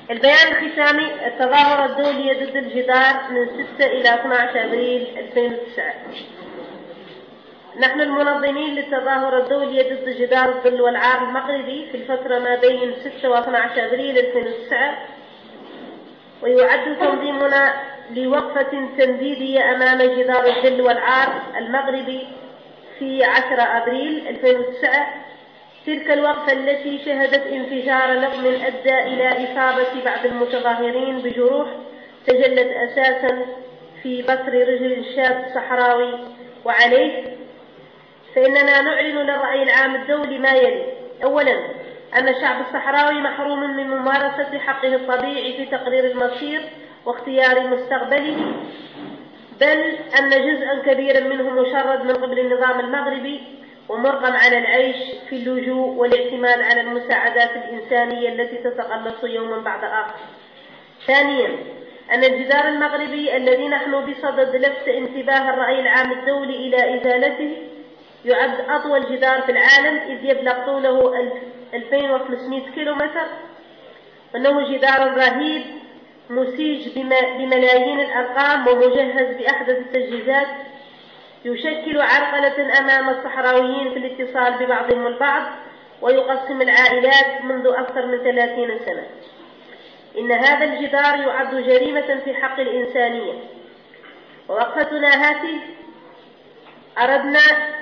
البيان الختامي: التظاهرة الدولية ضد الجدار من 6 إلى 12 أبريل 2009. نحن المنظمين للتظاهرة الدولية ضد جدار الظل والعار المغربي في الفترة ما بين 6 و 12 أبريل 2009، ويعد تنظيمنا لوقفة تنديدية أمام جدار الظل والعار المغربي في 10 أبريل 2009. تلك الوقفة التي شهدت انفجار لغم أدى إلى إصابة بعض المتظاهرين بجروح تجلت أساسا في بطر رجل شاب صحراوي. وعليه فإننا نعلن للرأي العام الدولي ما يلي: أولا، أن الشعب الصحراوي محروم من ممارسة حقه الطبيعي في تقرير المصير واختيار مستقبله، بل أن جزءا كبيرا منه مشرد من قبل النظام المغربي ومرغم على العيش في اللجوء والاعتماد على المساعدات الإنسانية التي تتقلص يوما بعد آخر. ثانيا، أن الجدار المغربي الذي نحن بصدد لفت انتباه الرأي العام الدولي إلى إزالته يعد أطول جدار في العالم، إذ يبلغ طوله 2500 كيلومتر، أنه جدار رهيب مسيج بملايين الأرقام ومجهز بأحدث التجهيزات، يشكل عرقلة أمام الصحراويين في الاتصال ببعضهم البعض ويقسم العائلات منذ أكثر من 30 سنة. إن هذا الجدار يعد جريمة في حق الإنسانية. ووقفتنا هذه أردنا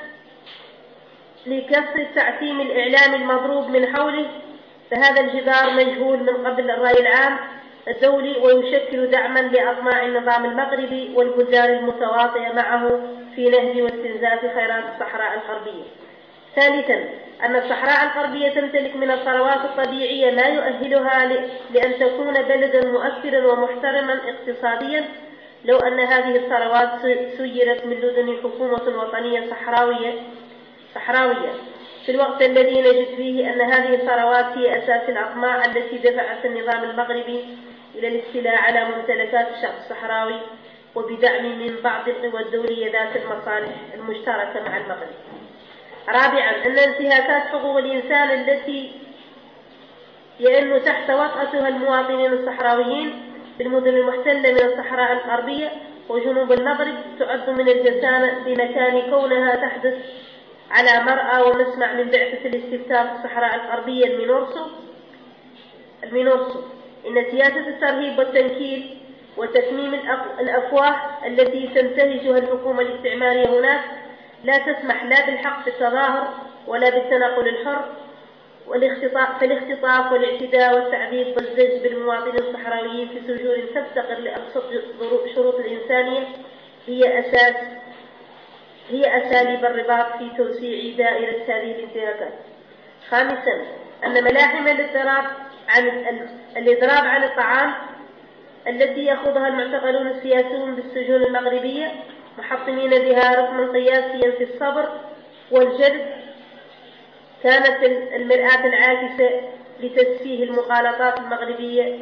لكسر التعتيم الإعلامي المضروب من حوله، فهذا الجدار مجهول من قبل الرأي العام الدولي ويشكل دعما لأطماع النظام المغربي والبلدان المتواطئة معه في نهب واستنزاف خيرات الصحراء الغربية. ثالثا، أن الصحراء الغربية تمتلك من الثروات الطبيعية ما يؤهلها لأن تكون بلدا مؤثرا ومحترما اقتصاديا، لو أن هذه الثروات سيرت من لدن حكومة وطنية صحراوية، في الوقت الذي نجد فيه أن هذه الثروات هي أساس الأطماع التي دفعت النظام المغربي إلى الاستيلاء على ممتلكات الشعب الصحراوي وبدعم من بعض القوى الدولية ذات المصالح المشتركة مع المغرب. رابعا، أن انتهاكات حقوق الإنسان التي يئن تحت وطأتها المواطنين الصحراويين في المدن المحتلة من الصحراء الغربية وجنوب المغرب تعد من الجسامة، بمكان كونها تحدث على مرأى ومسمع من بعثة الاستفتاء في الصحراء الغربية المينورسو. إن سياسة الترهيب والتنكيل وتكميم الأفواه التي تنتهجها الحكومة الاستعمارية هناك لا تسمح لا بالحق في التظاهر ولا بالتنقل الحر، فالاختطاف والاعتداء والتعذيب والزج بالمواطنين الصحراويين في سجون تفتقر لأبسط شروط الإنسانية هي أساليب الرباط في توسيع دائرة هذه الانتهاكات. خامسا، أن ملاحم الإضراب عن الطعام التي يأخذها المعتقلون السياسيون بالسجون المغربية محطمين بها رقما قياسيا في الصبر والجلد كانت المرآة العاكسة لتسفيه المخالطات المغربية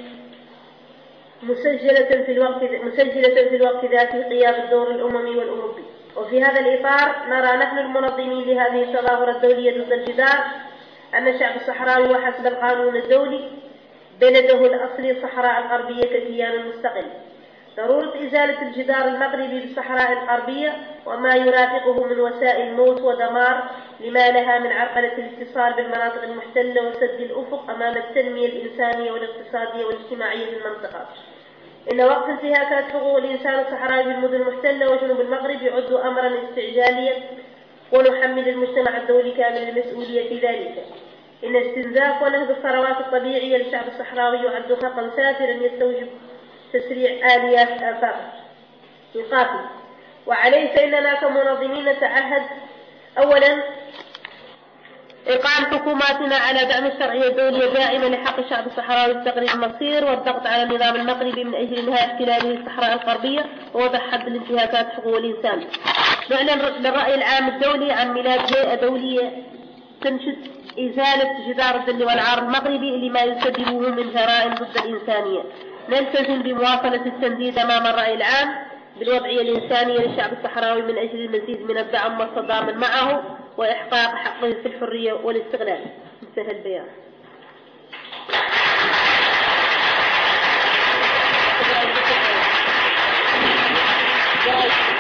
مسجلة في الوقت ذاته قيام الدور الأممي والأوروبي. وفي هذا الإطار نرى نحن المنظمين لهذه التظاهرة الدولية ضد الجدار أن الشعب الصحراوي وحسب القانون الدولي بلده الأصلي الصحراء الغربية ككيان مستقل. ضرورة إزالة الجدار المغربي بالصحراء الغربية وما يرافقه من وسائل موت ودمار لما لها من عرقلة الاتصال بالمناطق المحتلة وسد الأفق أمام التنمية الإنسانية والاقتصادية والاجتماعية في المنطقة. إن وقت انتهاكات حقوق الإنسان الصحراوي بالمدن المحتلة وجنوب المغرب يعد أمرا استعجاليا، ونحمل المجتمع الدولي كامل المسؤولية في ذلك. إن استنزاف ونهب الثروات الطبيعية للشعب الصحراوي يعد خطأ سافرا يستوجب تسريع آليات إيقافه. وعليه فإننا كمنظمين نتعهد: أولا، إقام حكوماتنا على دعم الشرعية الدولية دائما لحق الشعب الصحراوي بتقرير المصير والضغط على النظام المغربي من أجل إنهاء احتلاله الصحراء الغربية ووضع حد لانتهاكات حقوق الإنسان. نعلن للرأي العام الدولي عن ميلاد هيئة دولية تنشد إزالة جدار الظل والعار المغربي لما يسببه من جرائم ضد الإنسانية. نلتزم بمواصلة التنديد أمام الرأي العام بالوضعية الإنسانية للشعب الصحراوي من أجل المزيد من الدعم والتضامن معه وإحقاق حقه في الحرية والاستقلال. انتهى البيان. جاي